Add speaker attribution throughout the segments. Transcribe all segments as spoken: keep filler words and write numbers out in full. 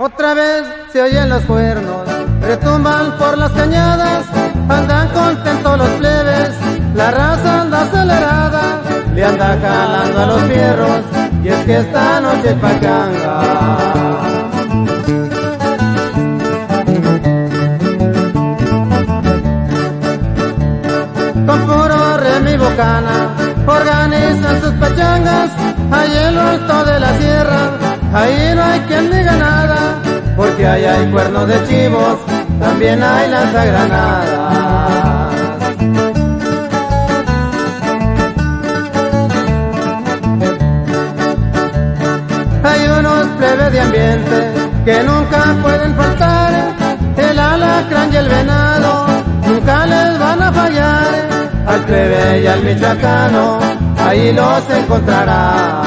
Speaker 1: Otra vez se oyen los cuernos, retumban por las cañadas, andan contentos los plebes, la raza anda acelerada, le anda jalando a los fierros, y es que esta noche es pachanga. Con puro remi bocana, organizan sus pachangas, ahí en lo alto de la sierra, ahí no hay quien diga nada, porque ahí hay cuernos de chivos, también hay lanzagranadas. Hay unos plebes de ambiente que nunca pueden faltar, el alacrán y el venado nunca les van a fallar, al plebe y al michoacano ahí los encontrará.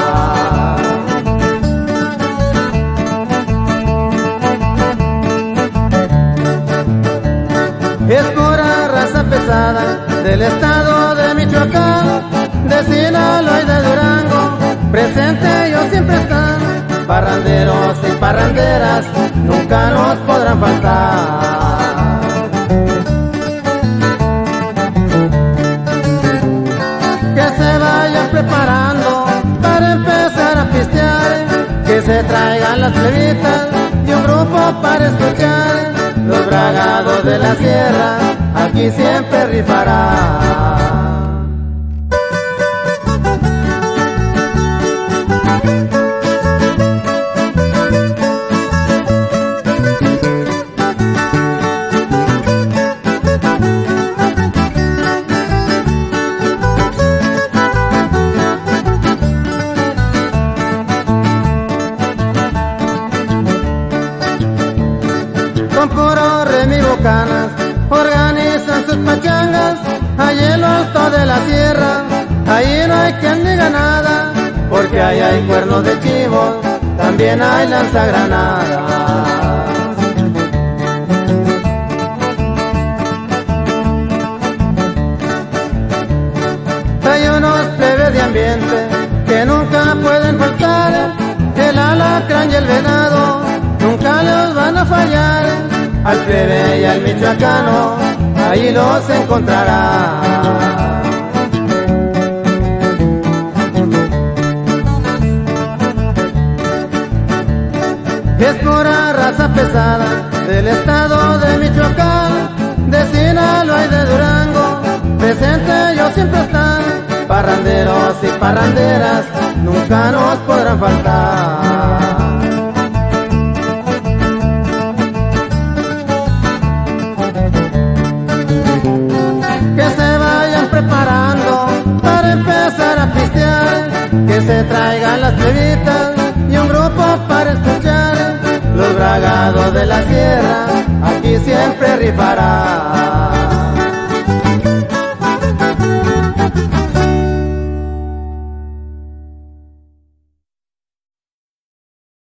Speaker 1: Es pura raza pesada del estado de Michoacán, de Sinaloa y de Durango, presente ellos siempre están, parranderos y parranderas nunca nos podrán faltar. Que se vayan preparando para empezar a pistear, que se traigan las plebitas y un grupo para escuchar, los bragados de la sierra aquí siempre rifarán. Con puro remi bocanas, organizan sus pachangas, allí en lo alto de la sierra, ahí no hay quien diga nada, porque ahí hay cuernos de chivos, también hay lanzagranadas. Hay unos plebes de ambiente que nunca pueden faltar, el alacrán y el venado nunca los van a fallar, al plebe y al michoacano ahí los encontrará. Es pura raza pesada del estado de Michoacán, de Sinaloa y de Durango, presente ellos siempre están, parranderos y parranderas nunca nos podrán faltar. Que se vayan preparando para empezar a pistear, que se traigan las plebitas y un grupo para escuchar, los bragados de la sierra aquí siempre rifarán.